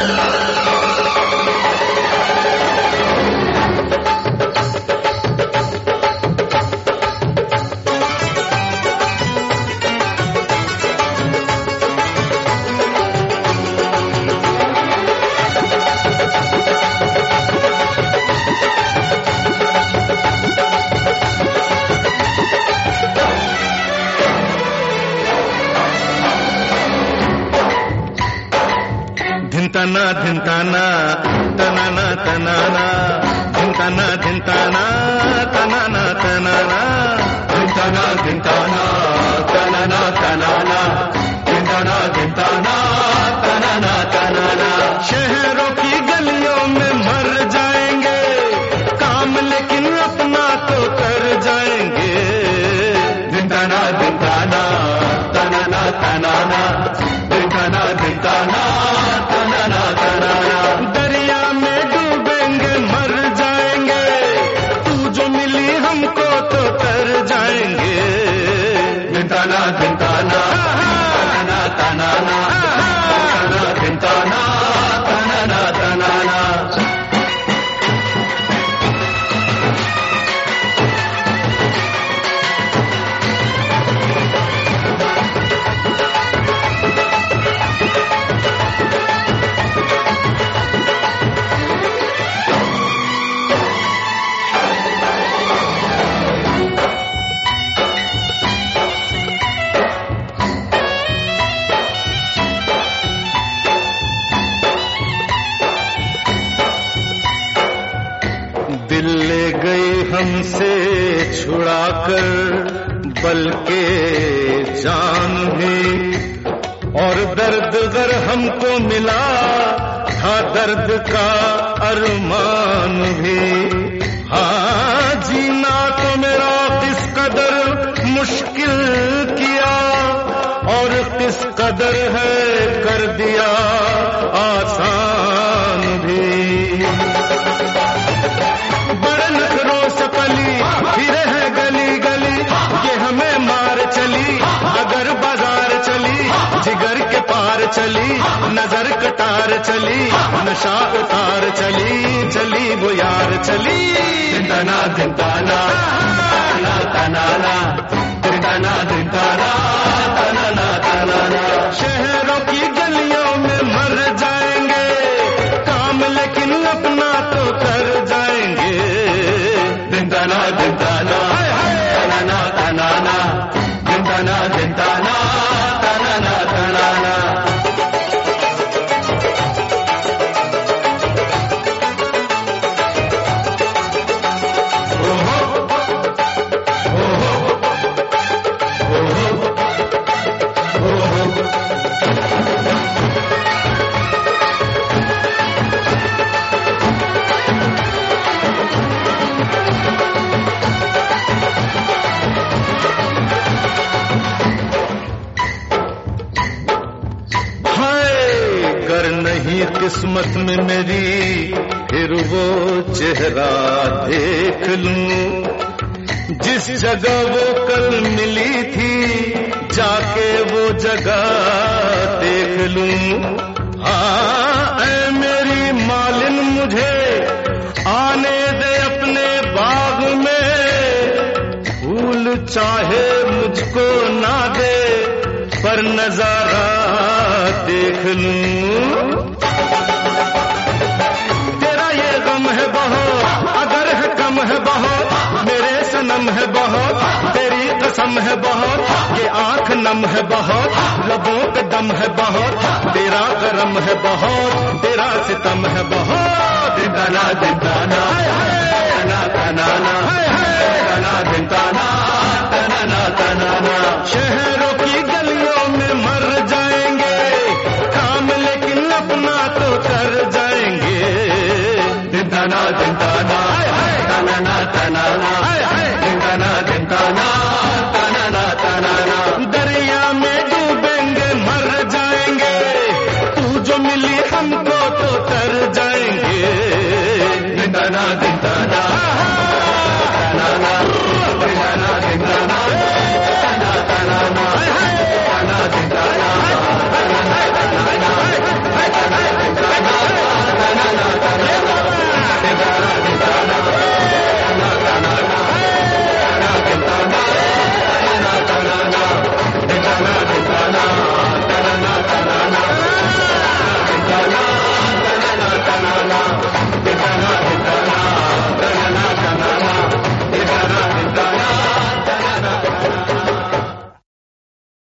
धिंताना धिंताना तनाना तनाना धिंताना धिंताना तनाना तनाना धिंताना धिंताना तनाना तनाना धिंताना धिंताना तनाना तनाना। शहरों की गलियों में मर जाएंगे काम, लेकिन अपना तो कर जाएंगे। धिंताना धिंताना तनाना तनाना धिंताना धिंताना तनाना तनाना। दरिया में डूबेंगे मर जाएंगे, तू जो मिली हमको तो कर जाएंगे। धिंताना धिंताना तनाना तनाना धिंताना धिंताना तनाना तनाना। दिल ले गई हमसे छुड़ाकर बल्कि जान भी, और दर्द गर हमको मिला था दर्द का अरमान भी। हाँ जीना तो मेरा किस कदर मुश्किल किया, और किस कदर है कर दिया आसान भी। बड़े नखरों से पली फिर है गली गली, ये हमें मार चली अगर बाजार चली। जिगर के पार चली नजर कटार चली, नशा उतार चली चली वो यार चली। धिंताना धिंताना तनाना तनाना धिंताना धिंताना तनाना तनाना। शहरों की गलियों में मर जाएंगे काम, लेकिन अपना तो कर जाएंगे। धिंताना धिंताना तनाना तनाना धिंताना धिंताना तनाना तनाना। नहीं किस्मत में मेरी फिर वो चेहरा देख लूं, जिस जगह वो कल मिली थी जाके वो जगह देख लूं। हाँ ऐ मेरी मालिन मुझे आने दे अपने बाग में, फूल चाहे मुझको ना दे पर नजारा देख लूं। तेरा ये गम है बहुत अगर है कम है बहुत, मेरे सनम है बहुत तेरी कसम है बहुत। ये आंख नम है बहुत लबों पे दम है बहुत, तेरा करम है बहुत तेरा सितम है बहुत। धिंताना धिंताना तनाना तनाना धिंताना धिंताना तनाना तनाना। शहरों की गलियों में मर जाएंगे काम, लेकिन अपना तो कर जाएंगे। धिंताना धिंताना तनाना तनाना धिंताना धिंताना तनाना तनाना। दरिया में डूबेंगे मर जाएंगे, तू जो मिली हमको